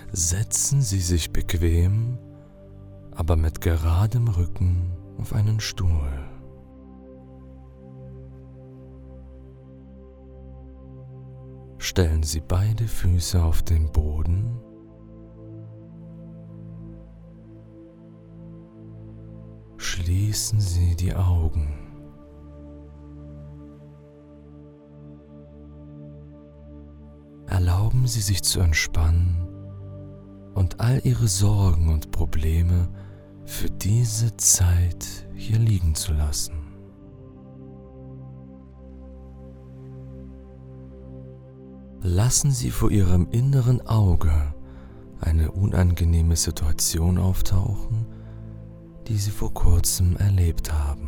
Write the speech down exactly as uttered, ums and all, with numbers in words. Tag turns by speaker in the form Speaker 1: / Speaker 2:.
Speaker 1: Setzen Sie sich bequem, aber mit geradem Rücken auf einen Stuhl. Stellen Sie beide Füße auf den Boden. Schließen Sie die Augen. Erlauben Sie sich zu entspannen und all Ihre Sorgen und Probleme für diese Zeit hier liegen zu lassen. Lassen Sie vor Ihrem inneren Auge eine unangenehme Situation auftauchen, die Sie vor kurzem erlebt haben.